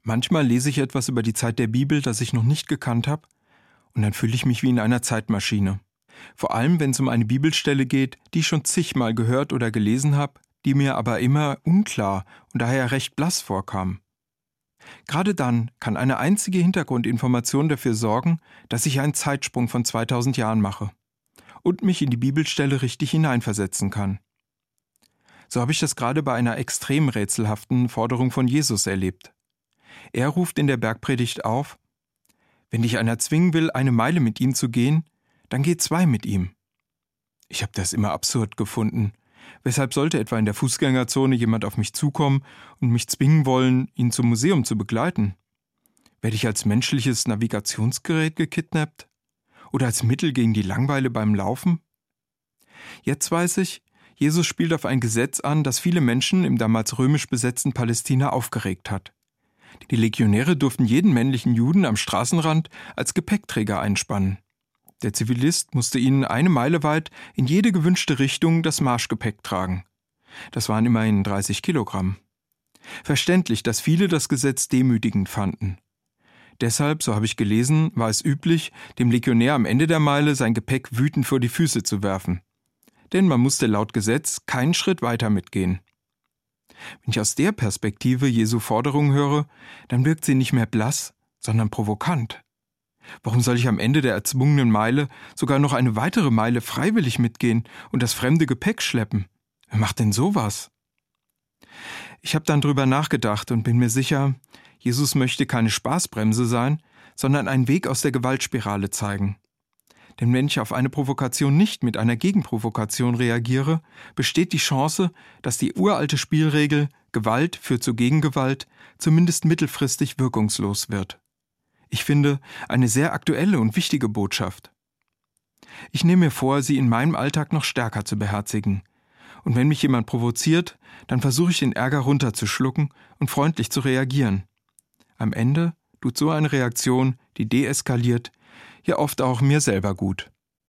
Manchmal lese ich etwas über die Zeit der Bibel, das ich noch nicht gekannt habe, und dann fühle ich mich wie in einer Zeitmaschine. Vor allem, wenn es um eine Bibelstelle geht, die ich schon zigmal gehört oder gelesen habe, die mir aber immer unklar und daher recht blass vorkam. Gerade dann kann eine einzige Hintergrundinformation dafür sorgen, dass ich einen Zeitsprung von 2000 Jahren mache und mich in die Bibelstelle richtig hineinversetzen kann. So habe ich das gerade bei einer extrem rätselhaften Forderung von Jesus erlebt. Er ruft in der Bergpredigt auf: Wenn dich einer zwingen will, 1 Meile mit ihm zu gehen, dann geh 2 mit ihm. Ich habe das immer absurd gefunden. Weshalb sollte etwa in der Fußgängerzone jemand auf mich zukommen und mich zwingen wollen, ihn zum Museum zu begleiten? Werde ich als menschliches Navigationsgerät gekidnappt? Oder als Mittel gegen die Langeweile beim Laufen? Jetzt weiß ich, Jesus spielt auf ein Gesetz an, das viele Menschen im damals römisch besetzten Palästina aufgeregt hat. Die Legionäre durften jeden männlichen Juden am Straßenrand als Gepäckträger einspannen. Der Zivilist musste ihnen 1 Meile weit in jede gewünschte Richtung das Marschgepäck tragen. Das waren immerhin 30 Kilogramm. Verständlich, dass viele das Gesetz demütigend fanden. Deshalb, so habe ich gelesen, war es üblich, dem Legionär am Ende der Meile sein Gepäck wütend vor die Füße zu werfen. Denn man musste laut Gesetz keinen Schritt weiter mitgehen. Wenn ich aus der Perspektive Jesu Forderung höre, dann wirkt sie nicht mehr blass, sondern provokant. Warum soll ich am Ende der erzwungenen Meile sogar noch eine weitere Meile freiwillig mitgehen und das fremde Gepäck schleppen? Wer macht denn sowas? Ich habe dann drüber nachgedacht und bin mir sicher, Jesus möchte keine Spaßbremse sein, sondern einen Weg aus der Gewaltspirale zeigen. Denn wenn ich auf eine Provokation nicht mit einer Gegenprovokation reagiere, besteht die Chance, dass die uralte Spielregel Gewalt führt zu Gegengewalt zumindest mittelfristig wirkungslos wird. Ich finde, eine sehr aktuelle und wichtige Botschaft. Ich nehme mir vor, sie in meinem Alltag noch stärker zu beherzigen. Und wenn mich jemand provoziert, dann versuche ich den Ärger runterzuschlucken und freundlich zu reagieren. Am Ende tut so eine Reaktion, die deeskaliert, ja oft auch mir selber gut.